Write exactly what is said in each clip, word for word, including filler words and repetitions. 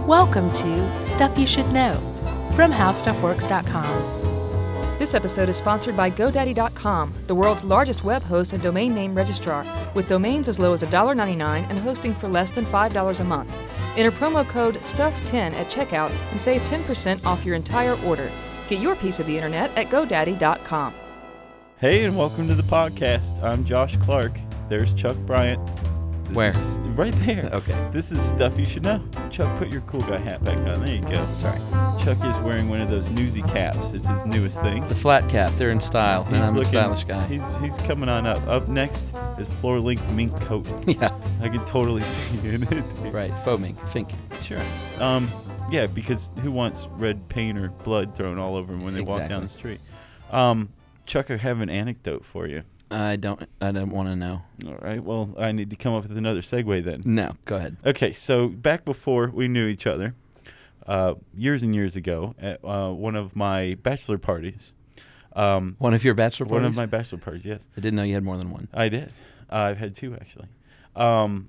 Welcome to Stuff You Should Know from How Stuff Works dot com. This episode is sponsored by GoDaddy dot com, the world's largest web host and domain name registrar, with domains as low as one dollar and ninety-nine cents and hosting for less than five dollars a month. Enter promo code stuff ten at checkout and save ten percent off your entire order. Get your piece of the internet at GoDaddy dot com. Hey, and welcome to the podcast. I'm Josh Clark. There's Chuck Bryant. This Where? is right there. Okay. This is Stuff You Should Know. Chuck, put your cool guy hat back on. There you go. Sorry. Chuck is wearing one of those newsy caps. It's his newest thing. The flat cap, they're in style, and He's I'm looking- a stylish guy. He's he's coming on up. Up next is floor-length mink coat. Yeah, I can totally see you in it. right. Faux mink, think. Sure. Um, yeah, because who wants red paint or blood thrown all over them when they walk down the Exactly. street? Um, Chuck, I have an anecdote for you. I don't. I don't want to know. All right. Well, I need to come up with another segue then. No, go ahead. Okay, so back before we knew each other, uh, years and years ago, at uh, one of my bachelor parties. Um, One of your bachelor parties. one of my bachelor parties, yes. I didn't know you had more than one. I did. Uh, I've had two, actually. Um,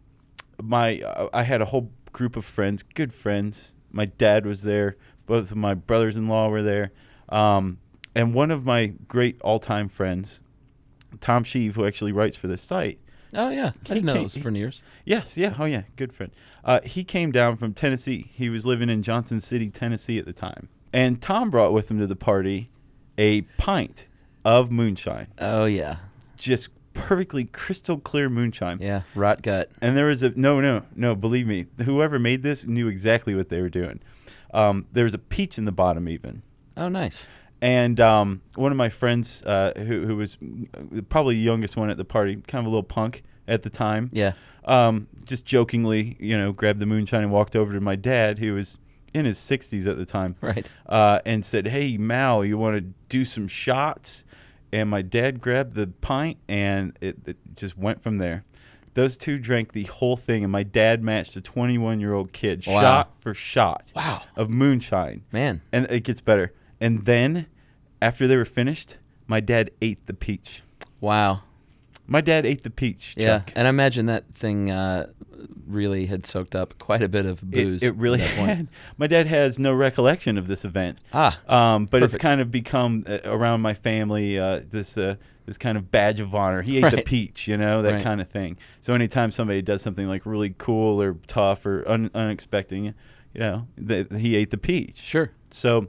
my uh, I had a whole group of friends, good friends. My dad was there. Both of my brothers-in-law were there. Um, and one of my great all-time friends, Tom Sheave, who actually writes for this site. Oh yeah, I He didn't know came- it was for years. Yes, yeah, oh yeah, good friend. Uh, he came down from Tennessee. He was living in Johnson City, Tennessee at the time. And Tom brought with him to the party a pint of moonshine. Oh yeah, Just perfectly crystal clear moonshine. yeah. Rot gut. And there was a, no, no, no, believe me, whoever made this knew exactly what they were doing. Um, there was a peach in the bottom even. Oh nice. And um, one of my friends, uh, who, who was probably the youngest one at the party, kind of a little punk at the time, Yeah. um, just jokingly, you know, grabbed the moonshine and walked over to my dad, who was in his sixties at the time, Right. uh, and said, "Hey, Mal, you want to do some shots?" And my dad grabbed the pint, and it, it just went from there. Those two drank the whole thing, and my dad matched a twenty-one-year-old kid, Wow. shot for shot, Wow. of moonshine. Man. And it gets better. And then, after they were finished, my dad ate the peach. Wow. My dad ate the peach, Yeah. Chuck. And I imagine that thing uh, really had soaked up quite a bit of booze. It, it really at that point. had. My dad has no recollection of this event. Ah. Um, but Perfect. it's kind of become uh, around my family uh, this uh, this kind of badge of honor. He ate the Right. peach, you know, that Right. kind of thing. So anytime somebody does something like really cool or tough or un- unexpected, you know, th- he ate the peach. Sure. So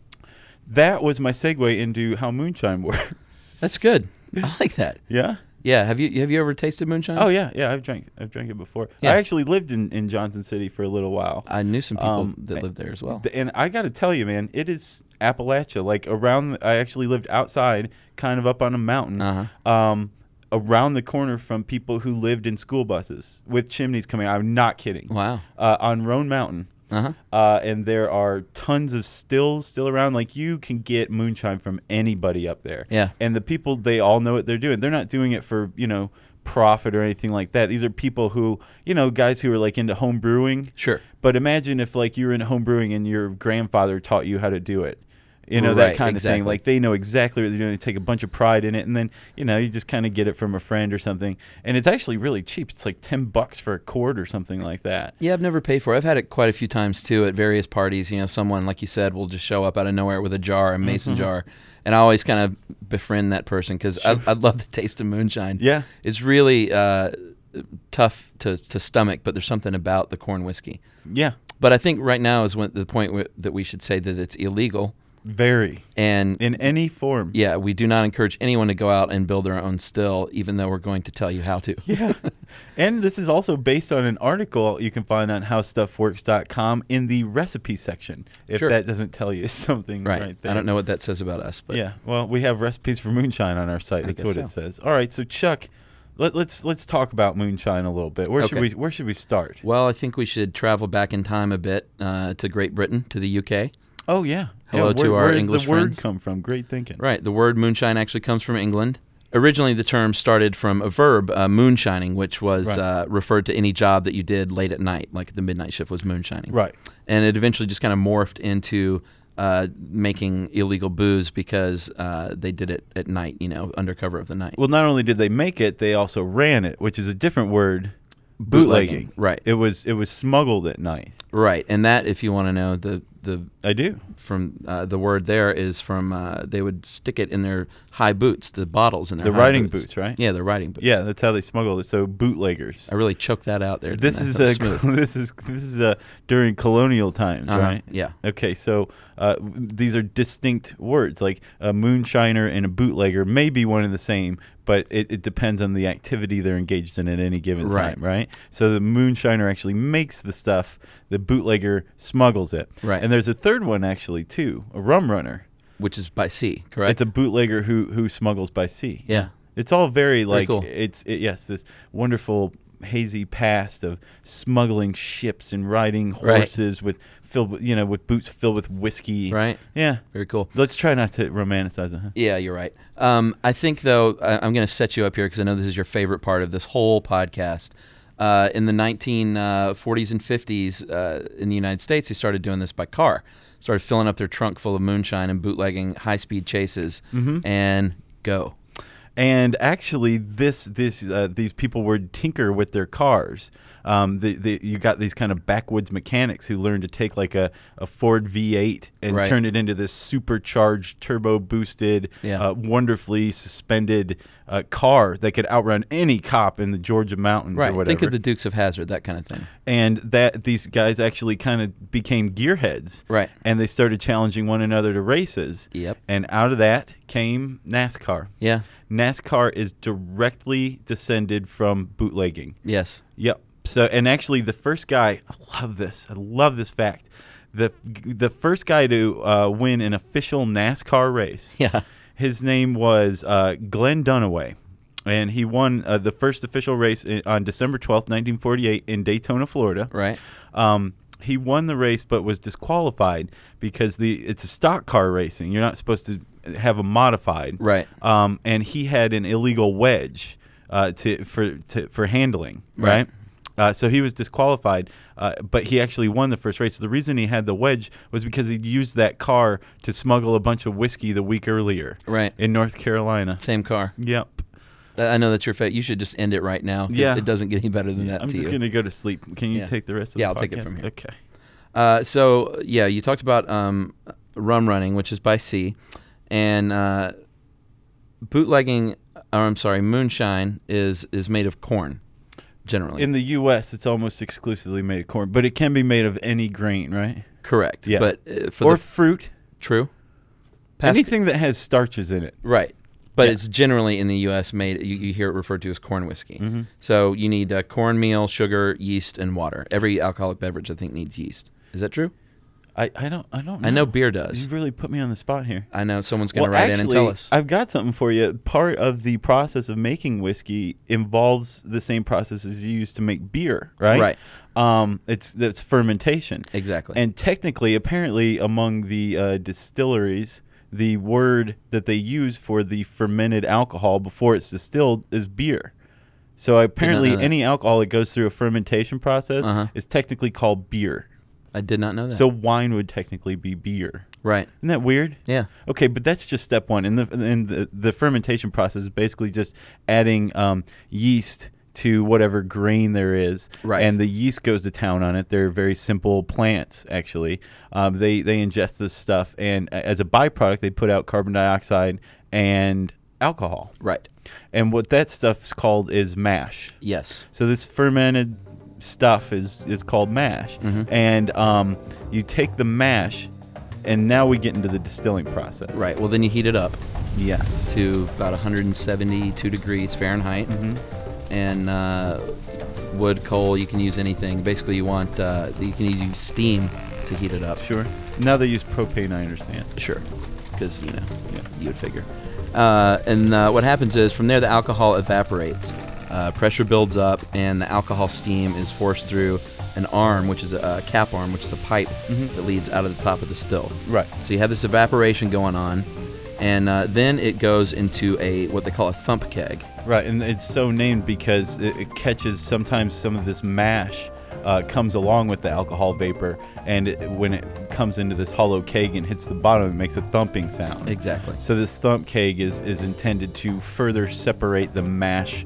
that was my segue into how moonshine works. That's good. I like that. Yeah. Yeah. Have you have you ever tasted moonshine? Oh yeah, yeah. I've drank. I've drank it before. Yeah. I actually lived in, in Johnson City for a little while. I knew some people Um, that lived there as well. Th- And I got to tell you, man, it is Appalachia. Like around, the, I actually lived outside, kind of up on a mountain, Uh-huh. um, around the corner from people who lived in school buses with chimneys coming out. I'm not kidding. Wow. Uh, on Roan Mountain. Uh-huh. Uh, and there are tons of stills still around. Like you can get moonshine from anybody up there. Yeah. And the people, they all know what they're doing. They're not doing it for, you know, profit or anything like that. These are people who, you know, guys who are like into home brewing. Sure. But imagine if like you were in home brewing and your grandfather taught you how to do it. You know, that Right, kind of thing. exactly. Like they know exactly what they're doing. They take a bunch of pride in it. And then, you know, you just kind of get it from a friend or something. And it's actually really cheap. It's like ten bucks for a quart or something like that. Yeah, I've never paid for it. I've had it quite a few times too at various parties. You know, someone, like you said, will just show up out of nowhere with a jar, a mason Mm-hmm. jar. And I always kind of befriend that person because I, I love the taste of moonshine. Yeah. It's really uh, tough to, to stomach, but there's something about the corn whiskey. Yeah. But I think right now is when, the point where, that we should say that it's illegal. Very. And In any form. yeah, we do not encourage anyone to go out and build their own still, even though we're going to tell you how to. Yeah. And this is also based on an article you can find on how stuff works dot com in the recipe section, if Sure. that doesn't tell you something right, Right. there. I don't know what that says about us, but Yeah. Well, we have recipes for moonshine on our site. I That's guess what it so. says. All right. So, Chuck, let, let's let's talk about moonshine a little bit. Where should Okay. we Where should we start? Well, I think we should travel back in time a bit uh, to Great Britain, to the U K. Oh yeah. Hello yeah, to where, our where does English the word friends. come from? Great thinking. Right. The word moonshine actually comes from England. Originally, the term started from a verb, uh, moonshining, which was Right. uh, referred to any job that you did late at night, like the midnight shift was moonshining. Right. And it eventually just kind of morphed into uh, making illegal booze because uh, they did it at night, you know, under cover of the night. Well, not only did they make it, they also ran it, which is a different word bootlegging. Right. It was it was smuggled at night. Right. And that, if you want to know, the the I do. from uh, the word there is from uh, they would stick it in their high boots, the bottles in their The high riding boots. boots, right? Yeah, the riding boots. Yeah, that's how they smuggled it. So bootleggers. I really choked that out there. This didn't is I? a That was smooth. this is this is a during colonial times, Uh-huh. right? Yeah. Okay, so uh, these are distinct words. Like a moonshiner and a bootlegger may be one and the same, but it, it depends on the activity they're engaged in at any given Right. time, right? So the moonshiner actually makes the stuff. The bootlegger smuggles it. Right. And there's a third one actually too, a rum runner. Which is by sea, correct? It's a bootlegger who who smuggles by sea. yeah. It's all very like cool. it's it, yes, this wonderful hazy past of smuggling ships and riding Right. horses with filled with, you know, with boots filled with whiskey. Right. Yeah. Very cool. Let's try not to romanticize it. Huh? Yeah, you're right. Um, I think, though, I, I'm going to set you up here because I know this is your favorite part of this whole podcast. Uh, in the nineteen forties and fifties uh, in the United States, they started doing this by car. Started filling up their trunk full of moonshine and bootlegging high-speed chases Mhm. and go. And actually, this this uh, these people would tinker with their cars. Um, the, the, you got these kind of backwoods mechanics who learned to take like a, a Ford V eight and Right. turn it into this supercharged, turbo boosted, Yeah. uh, wonderfully suspended uh, car that could outrun any cop in the Georgia mountains Right. or whatever. Think of the Dukes of Hazzard, that kind of thing. and that these guys actually kind of became gearheads. Right. And they started challenging one another to races. Yep. And out of that came NASCAR. Yeah. NASCAR is directly descended from bootlegging. Yes. Yep. So, and actually, the first guy, I love this. I love this fact. The the first guy to uh, win an official NASCAR race, Yeah. his name was uh, Glenn Dunaway. And he won uh, the first official race in, on December twelfth, nineteen forty-eight in Daytona, Florida. Right. Um, he won the race but was disqualified because the it's a stock car racing. You're not supposed to have a modified. Right. Um, and he had an illegal wedge uh, to for to, for handling. Right. Right. Uh, so he was disqualified, uh, but he actually won the first race. The reason he had the wedge was because he'd used that car to smuggle a bunch of whiskey the week earlier. Right. In North Carolina. Same car. Yep. I know that's your fate. You should just end it right now. 'Cause Yeah. It doesn't get any better than that I'm to just you. going to go to sleep. Can you Yeah. take the rest of Yeah, the I'll podcast? take it from here. Okay. Uh, so yeah, you talked about um, rum running, which is by sea, and uh, bootlegging. Or I'm sorry, moonshine is is made of corn, generally. In the U S, it's almost exclusively made of corn, but it can be made of any grain, right? Correct. Yeah. But uh, for Or the fruit. true. Pas- Anything that has starches in it. Right. But Yeah. it's generally in the U S made. You, you hear it referred to as corn whiskey. Mm-hmm. So you need uh, cornmeal, sugar, yeast, and water. Every alcoholic beverage, I think, needs yeast. Is that true? I, I don't I don't know. I know beer does. You really put me on the spot here. I know someone's going to Well, write actually, in and tell us. I've got something for you. Part of the process of making whiskey involves the same processes you use to make beer, right? Right. Um, it's that's fermentation. Exactly. And technically, apparently, among the uh, distilleries, the word that they use for the fermented alcohol before it's distilled is beer. So apparently, know that. any alcohol that goes through a fermentation process Uh-huh. is technically called beer. I did not know that. So wine would technically be beer. right. Isn't that weird? Yeah. Okay, but that's just step one. And the and the, the fermentation process is basically just adding um, yeast to whatever grain there is, Right. and the yeast goes to town on it. They're very simple plants, actually. Um, they they ingest this stuff, and a- as a byproduct, they put out carbon dioxide and alcohol. Right. And what that stuff's called is mash. Yes. So this fermented stuff is is called mash, Mhm. and um, you take the mash, and now we get into the distilling process. Right. Well, then you heat it up Yes. to about one hundred seventy-two degrees Fahrenheit, Mm-hmm. and uh, wood, coal. You can use anything. Basically, you want uh, you can use steam to heat it up. Sure. Now they use propane, I understand. Sure, because you know Yeah. you would figure. Uh, and uh, what happens is from there the alcohol evaporates, uh, pressure builds up, and the alcohol steam is forced through an arm, which is a, a cap arm, which is a pipe Mhm. that leads out of the top of the still. Right. So you have this evaporation going on, and uh, then it goes into a what they call a thump keg. Right, and it's so named because it, it catches sometimes some of this mash uh, comes along with the alcohol vapor, and it, when it comes into this hollow keg and hits the bottom, it makes a thumping sound. Exactly. So this thump keg is, is intended to further separate the mash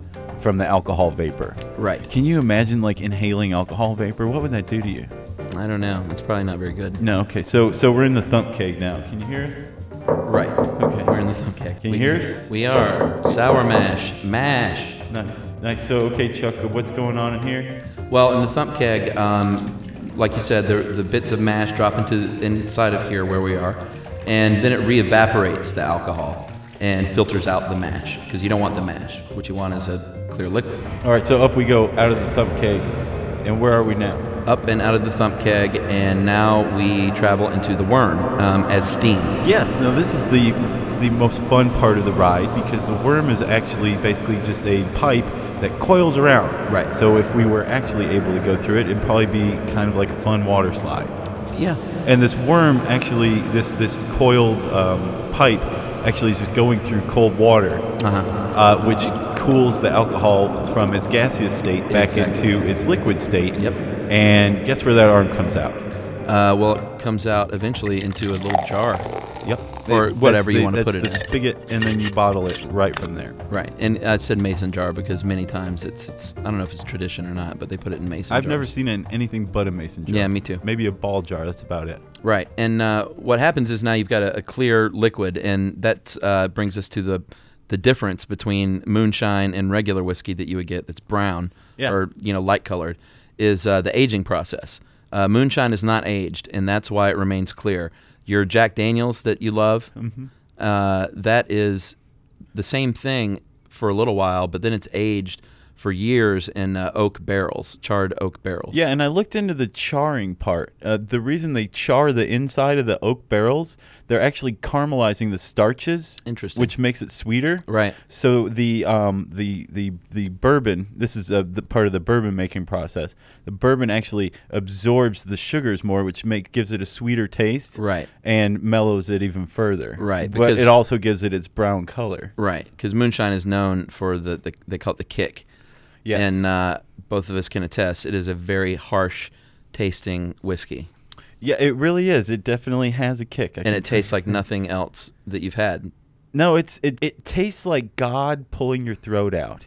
from the alcohol vapor. Right. Can you imagine like inhaling alcohol vapor? What would that do to you? I don't know. It's probably not very good. No. Okay. So so we're in the thump keg now. Can you hear us? Right. Okay. We're in the thumb keg. Can you we, hear us? We are. Sour mash. Mash. Nice. Nice. So okay, Chuck, what's going on in here? Well, in the thump keg, um, like you said, the, the bits of mash drop into the inside of here where we are, and then it re-evaporates the alcohol and filters out the mash, because you don't want the mash. What you want is a clear liquid. All right. So up we go out of the thump keg, and where are we now? Up and out of the thump keg, and now we travel into the worm um, as steam. Yes. Now this is the the most fun part of the ride, because the worm is actually basically just a pipe that coils around. Right. So if we were actually able to go through it, it'd probably be kind of like a fun water slide. Yeah. And this worm actually, this this coiled um, pipe actually is just going through cold water, Uh-huh. uh, which cools the alcohol from its gaseous state back Exactly. into its liquid state. Yep. And guess where that arm comes out? Uh, well, it comes out eventually into a little jar. Yep. Or That's whatever you the- wanna put That's it the in. spigot, and then you bottle it right from there. Right. And I said mason jar because many times it's it's I don't know if it's tradition or not, but they put it in mason I've jars. never seen it in anything but a mason jar. Yeah, me too. Maybe a ball jar. That's about it. Right. And uh, what happens is now you've got a, a clear liquid, and that uh, brings us to the the difference between moonshine and regular whiskey that you would get that's brown Yeah. or you know light colored is uh, the aging process. Uh, moonshine is not aged, and that's why it remains clear. Your Jack Daniels that you love, Mm-hmm. uh, that is the same thing for a little while, but then it's aged for years in uh, oak barrels, charred oak barrels. Yeah, and I looked into the charring part. Uh, the reason they char the inside of the oak barrels, they're actually caramelizing the starches, Interesting. which makes it sweeter. Right. So the um the the the bourbon, this is uh, the part of the bourbon making process. The bourbon actually absorbs the sugars more, which make gives it a sweeter taste. Right. And mellows it even further. Right, But because- it also gives it its brown color. Right, because moonshine is known for the, the they call it the kick. Yes. And uh, both of us can attest, it is a very harsh tasting whiskey. Yeah, it really is. It definitely has a kick. I And can it tastes like nothing else that you've had. No, it's it, it tastes like God pulling your throat out.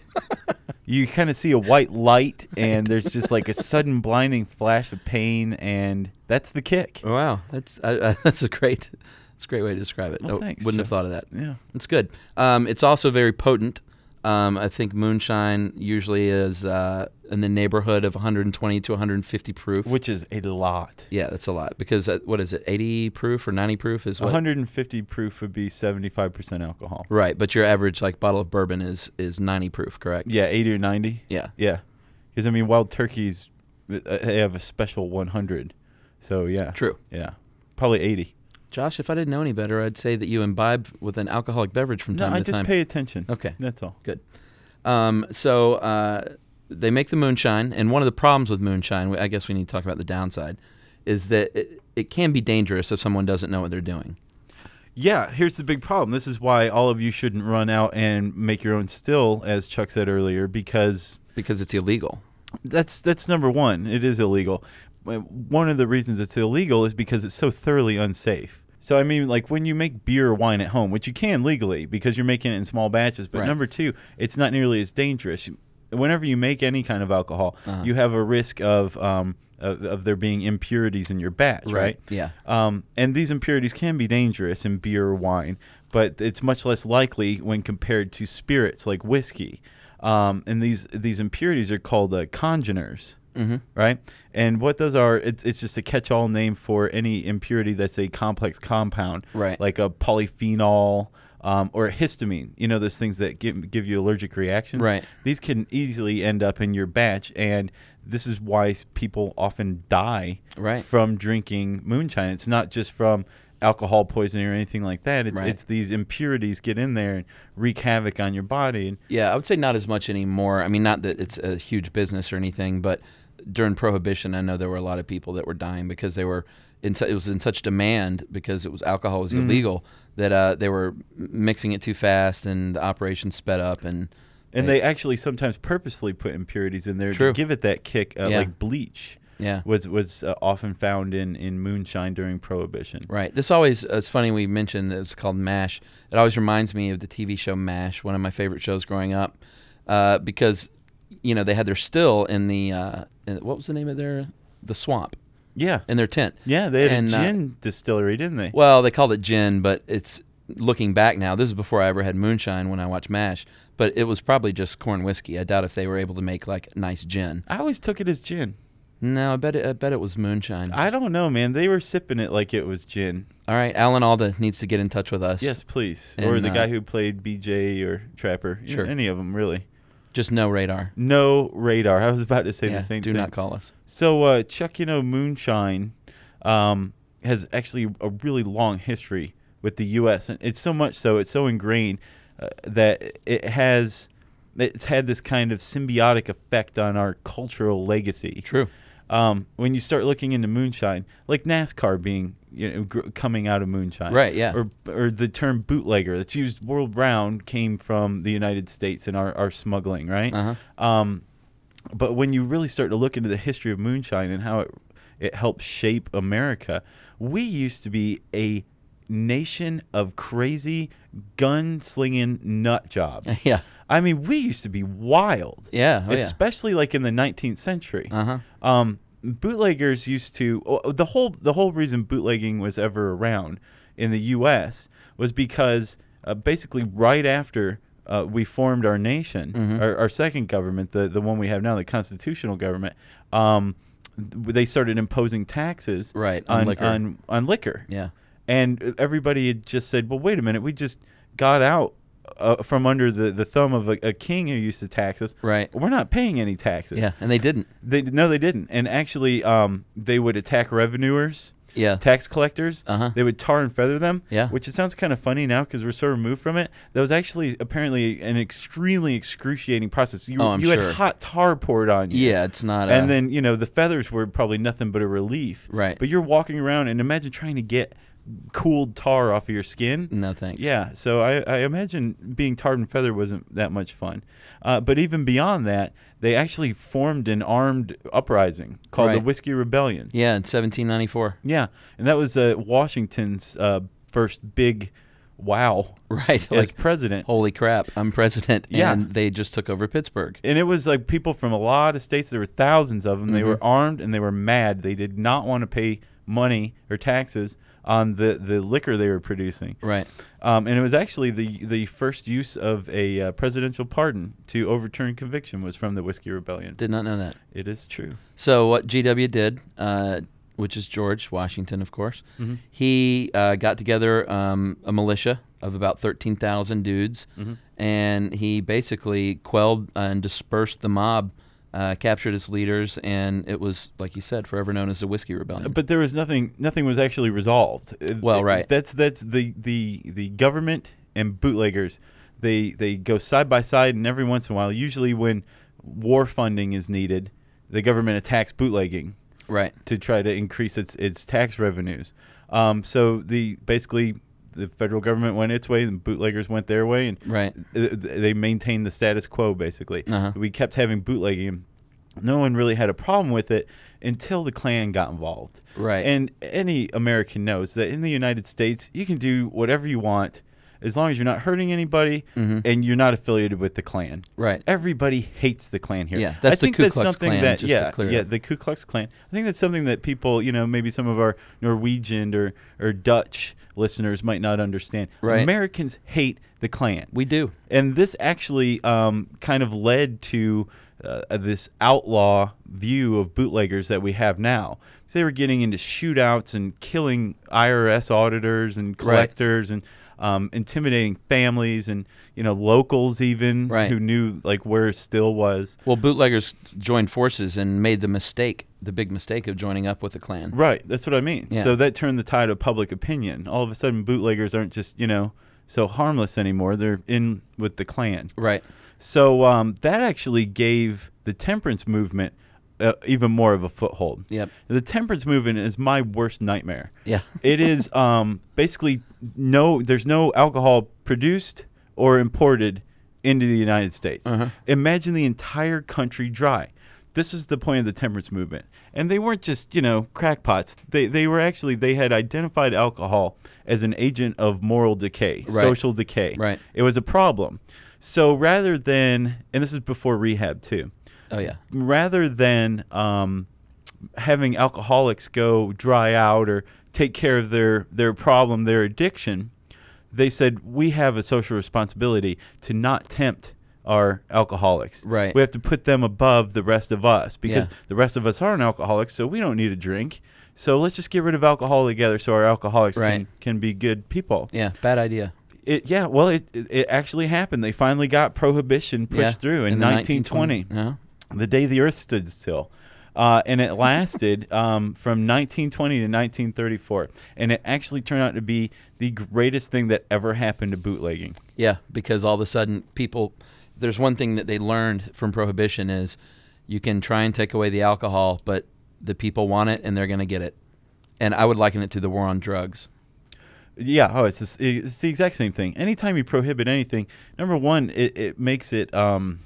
You kind of see a white light, and there's just like a sudden blinding flash of pain, and that's the kick. Wow, that's uh, uh, that's a great that's a great way to describe it. Well, Oh, thanks, wouldn't Jeff. have thought of that. Yeah. It's good. Um, it's also very potent. Um, I think moonshine usually is uh, in the neighborhood of one twenty to one fifty proof. Which is a lot. Yeah, that's a lot because uh, what is it, eighty proof or ninety proof is what? one hundred fifty proof would be seventy-five percent alcohol. Right, but your average like bottle of bourbon is is ninety proof, correct? Yeah, eighty or ninety. Yeah. Yeah. Because, I mean, Wild Turkeys, uh, they have a special one hundred. So, yeah. True. Yeah. Probably eighty. Josh, if I didn't know any better, I'd say that you imbibe with an alcoholic beverage from No, time I to just time. pay attention. Okay. That's all. Good. Um, so uh, they make the moonshine, and one of the problems with moonshine, I guess we need to talk about the downside, is that it, it can be dangerous if someone doesn't know what they're doing. Yeah, here's the big problem. This is why all of you shouldn't run out and make your own still, as Chuck said earlier, because Because it's illegal. that's that's number one. It is illegal. But one of the reasons it's illegal is because it's so thoroughly unsafe. So, I mean, like when you make beer or wine at home, which you can legally because you're making it in small batches, but Right. number two, it's not nearly as dangerous. Whenever you make any kind of alcohol, Uh-huh. you have a risk of um, of, of there being impurities in your batch, right? Yeah. Um, and these impurities can be dangerous in beer or wine, but it's much less likely when compared to spirits like whiskey. Um, and these these impurities are called uh, congeners, Mm-hmm. right? And what those are, it's, it's just a catch-all name for any impurity that's a complex compound, Right. like a polyphenol um, or a histamine. You know, those things that give, give you allergic reactions. Right. These can easily end up in your batch, and this is why s- people often die Right. from drinking moonshine. It's not just from alcohol poisoning or anything like that. It's Right. it's these impurities get in there and wreak havoc on your body. And Yeah, I would say not as much anymore. I mean, not that it's a huge business or anything, but during Prohibition, I know there were a lot of people that were dying because they were in su- it was in such demand because it was alcohol was Mhm. illegal that uh, they were m- mixing it too fast and the operation sped up and and they actually sometimes purposely put impurities in there True. to give it that kick, uh, Yeah. like bleach. yeah. was was uh, often found in, in moonshine during Prohibition. Right. This always, it's funny we mentioned that it's called MASH. It always reminds me of the T V show MASH, one of my favorite shows growing up. uh, because you know they had their still in the uh, in, what was the name of their the swamp Yeah. in their tent. Yeah, they had And, a uh, gin distillery, didn't they? Well, they called it gin, but it's looking back now. This is before I ever had moonshine when I watched MASH, but it was probably just corn whiskey. I doubt if they were able to make like nice gin. I always took it as gin. No, I bet it, I bet it was moonshine. I don't know, man. They were sipping it like it was gin. All right, Alan Alda needs to get in touch with us. Yes, please. And, or the uh, guy who played B J or Trapper. You know, Sure. any of them, really. Just no radar. No radar. I was about to say Yeah, the same do thing. not call us. So, uh, Chuck, you know, moonshine um, has actually a really long history with the U S And it's so much so, it's so ingrained uh, that it has, it's had this kind of symbiotic effect on our cultural legacy. True. Um, when you start looking into moonshine, like NASCAR being, you know, gr- coming out of moonshine, Right, yeah. or or the term bootlegger that's used world round came from the United States and our, our smuggling, right? Uh-huh. Um, but when you really start to look into the history of moonshine and how it it helped shape America, we used to be a nation of crazy gun-slinging nut jobs. Yeah. I mean, we used to be wild. Yeah. Oh, yeah. Especially like in the nineteenth century. Uh-huh. Um, bootleggers used to oh, the whole the whole reason bootlegging was ever around in the U S was because uh, basically right after uh, we formed our nation, Mhm. our, our second government, the the one we have now, the constitutional government, um, they started imposing taxes Right, on on liquor. on, on liquor. Yeah. And everybody had just said, well, wait a minute, we just got out uh, from under the, the thumb of a, a king who used to tax us. Right. We're not paying any taxes. Yeah. And they didn't. They No, they didn't. And actually, um, they would attack revenuers, Yeah. tax collectors. Uh-huh. They would tar and feather them, Yeah. which it sounds kind of funny now because we're so removed from it. That was actually apparently an extremely excruciating process. You, Oh, I'm you sure. had hot tar poured on you. Yeah. It's not. And uh, then, you know, the feathers were probably nothing but a relief. Right. But you're walking around and imagine trying to get cooled tar off of your skin. No thanks. Yeah, so I, I imagine being tarred and feathered wasn't that much fun. Uh, but even beyond that, they actually formed an armed uprising called the Right. Whiskey Rebellion. Yeah. In seventeen ninety-four. Yeah, and that was uh, Washington's uh, first big wow Right. as Like, president. holy crap, I'm president. Yeah. And they just took over Pittsburgh. And it was like people from a lot of states. There were thousands of them. They Mhm. were armed and they were mad. They did not want to pay money or taxes on the, the liquor they were producing. Right. Um, and it was actually the the first use of a uh, presidential pardon to overturn conviction was from the Whiskey Rebellion. Did not know that. It is true. So what G W did, uh, which is George Washington, of course, Mhm. he uh, got together um, a militia of about thirteen thousand dudes, Mhm. and he basically quelled and dispersed the mob, uh, captured its leaders, and it was, like you said, forever known as the Whiskey Rebellion. But there was nothing. Nothing was actually resolved. Uh, Well, right. That's that's the the the government and bootleggers. They they go side by side, and every once in a while, usually when war funding is needed, the government attacks bootlegging Right. to try to increase its its tax revenues. Um, so the basically the federal government went its way, and bootleggers went their way, and Right. th- th- they maintained the status quo. Basically, Uh-huh. we kept having bootlegging. No one really had a problem with it until the Klan got involved. Right. And any American knows that in the United States, you can do whatever you want as long as you're not hurting anybody Mhm. and you're not affiliated with the Klan. Right. Everybody hates the Klan here. Yeah, that's I think the Ku that's Klux something Klan, that just to yeah, clear yeah, up. the Ku Klux Klan. I think that's something that people, you know, maybe some of our Norwegian or or Dutch listeners might not understand. Right. Americans hate the Klan. We do. And this actually um, kind of led to uh, this outlaw view of bootleggers that we have now. So they were getting into shootouts and killing I R S auditors and collectors and um, intimidating families and, you know, locals even Right. who knew like where Still was. Well, bootleggers joined forces and made the mistake, the big mistake of joining up with the Klan. Right. That's what I mean. Yeah. So that turned the tide of public opinion. All of a sudden, bootleggers aren't just, you know, so harmless anymore. They're in with the Klan. Right. So um, that actually gave the temperance movement uh, even more of a foothold. Yep. The temperance movement is my worst nightmare. Yeah. It is um, basically no, there's no alcohol produced or imported into the United States. Uh-huh. Imagine the entire country dry. This is the point of the temperance movement. And they weren't just, you know, crackpots. They they were actually, they had identified alcohol as an agent of moral decay, Right. social decay. Right. It was a problem. So rather than, and this is before rehab too, Oh yeah. rather than um, having alcoholics go dry out or take care of their, their problem, their addiction, they said we have a social responsibility to not tempt our alcoholics. Right. We have to put them above the rest of us because Yeah. the rest of us aren't alcoholics, so we don't need a drink. So let's just get rid of alcohol altogether so our alcoholics Right. can, can be good people. Yeah. Bad idea. It, yeah, well, it, it it actually happened. They finally got prohibition pushed Yeah. through in, the nineteen twenty, Yeah. the day the earth stood still. Uh, and it lasted um, from nineteen twenty to nineteen thirty-four. And it actually turned out to be the greatest thing that ever happened to bootlegging. Yeah, because all of a sudden people, there's one thing that they learned from Prohibition is you can try and take away the alcohol, but the people want it and they're going to get it. And I would liken it to the war on drugs. Yeah, oh, it's, this, it's the exact same thing. Anytime you prohibit anything, number one, it, it makes it, um,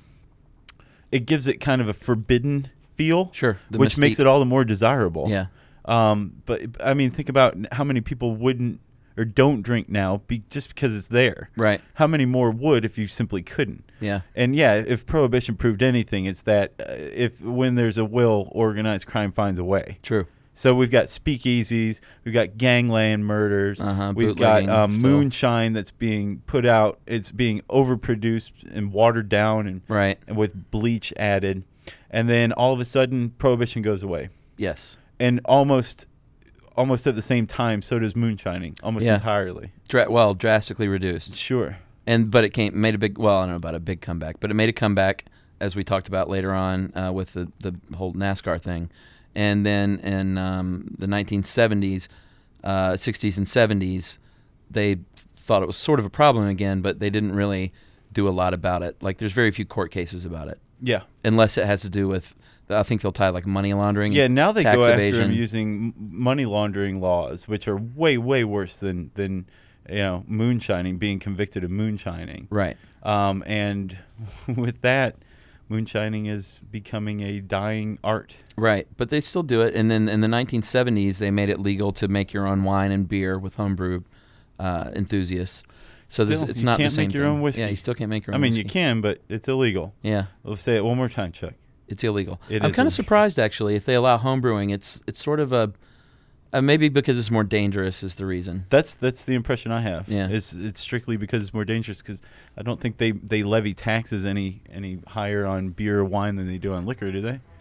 it gives it kind of a forbidden feel, Sure. the which makes mystique. it all the more desirable. Yeah. Um, but I mean, think about how many people wouldn't or don't drink now be, just because it's there. Right. How many more would if you simply couldn't? Yeah. And yeah, if prohibition proved anything, it's that uh, if when there's a will, organized crime finds a way. True. So we've got speakeasies, we've got gangland murders, Uh-huh, we've got bootlegging um, still. moonshine that's being put out, it's being overproduced and watered down and, Right. and with bleach added. And then all of a sudden, prohibition goes away. Yes. And almost almost at the same time, so does moonshining, almost Yeah. entirely. Dra- well, drastically reduced. Sure. And but it came made a big. Well, I don't know about a big comeback, but it made a comeback as we talked about later on uh, with the the whole NASCAR thing, and then in um, the nineteen seventies, uh, sixties, and seventies, they thought it was sort of a problem again, but they didn't really do a lot about it. Like there's very few court cases about it, Yeah. unless it has to do with. I think they'll tie like money laundering. Yeah, now they tax go after evasion. him using m- money laundering laws, which are way, way worse than, than you know, moonshining, being convicted of moonshining. Right. Um, and with that, moonshining is becoming a dying art. Right, but they still do it. And then in the nineteen seventies, they made it legal to make your own wine and beer with homebrew uh, enthusiasts. So this, Still, it's you not can't the same make your thing. own whiskey. Yeah, you still can't make your I own mean, whiskey. you can, but it's illegal. Yeah, We'll say it one more time, Chuck. it's illegal. It I'm is kind of illegal. surprised, actually, if they allow homebrewing. It's it's sort of a... Uh, maybe because it's more dangerous is the reason. That's that's the impression I have. Yeah. It's it's strictly because it's more dangerous because I don't think they, they levy taxes any any higher on beer or wine than they do on liquor, do they?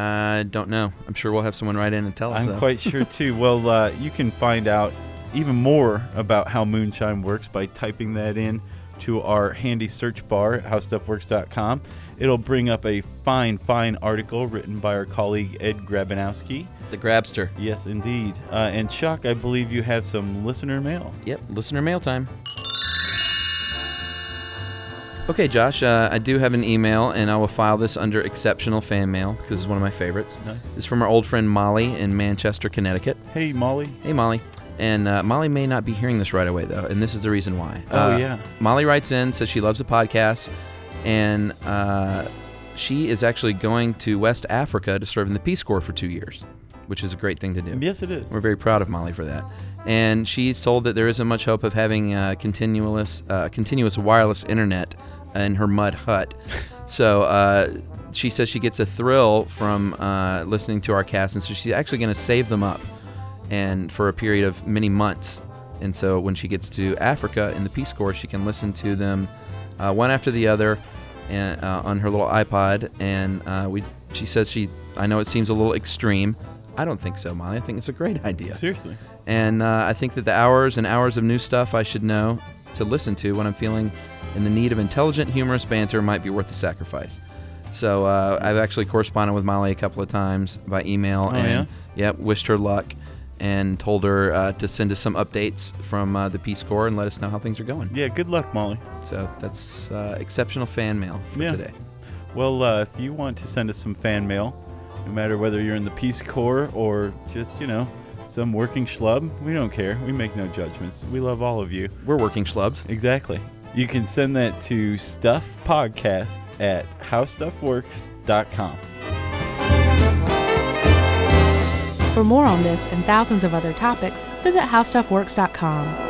I don't know. I'm sure we'll have someone write in and tell us. I'm though. quite sure too. Well, uh, you can find out even more about how moonshine works by typing that in to our handy search bar at how stuff works dot com. It'll bring up a fine, fine article written by our colleague Ed Grabanowski. The Grabster. Yes, indeed. Uh, and Chuck, I believe you have some listener mail. Yep, listener mail time. Okay, Josh, uh, I do have an email, and I will file this under exceptional fan mail because it's one of my favorites. Nice. It's from our old friend Molly in Manchester, Connecticut. Hey, Molly. Hey, Molly. And uh, Molly may not be hearing this right away, though, and this is the reason why. Oh, Uh, yeah. Molly writes in, says she loves the podcast, and uh, she is actually going to West Africa to serve in the Peace Corps for two years, which is a great thing to do. Yes, it is. We're very proud of Molly for that. And she's told that there isn't much hope of having uh, continuous, uh, continuous wireless internet in her mud hut. So uh, she says she gets a thrill from uh, listening to our cast, and so she's actually going to save them up and for a period of many months. And so when she gets to Africa in the Peace Corps, she can listen to them uh, one after the other and, uh, on her little iPod. And uh, we, she says she, I know it seems a little extreme. I don't think so, Molly. I think it's a great idea. Seriously. And uh, I think that the hours and hours of new stuff I should know to listen to when I'm feeling in the need of intelligent, humorous banter might be worth the sacrifice. So uh, I've actually corresponded with Molly a couple of times by email. Oh, and yeah? Yep, wished her luck and told her uh, to send us some updates from uh, the Peace Corps and let us know how things are going. Yeah, good luck, Molly. So that's uh, exceptional fan mail for Yeah. today. Well, uh, if you want to send us some fan mail, no matter whether you're in the Peace Corps or just, you know, some working schlub, we don't care. We make no judgments. We love all of you. We're working schlubs. Exactly. You can send that to stuffpodcast at how stuff works dot com. For more on this and thousands of other topics, visit how stuff works dot com.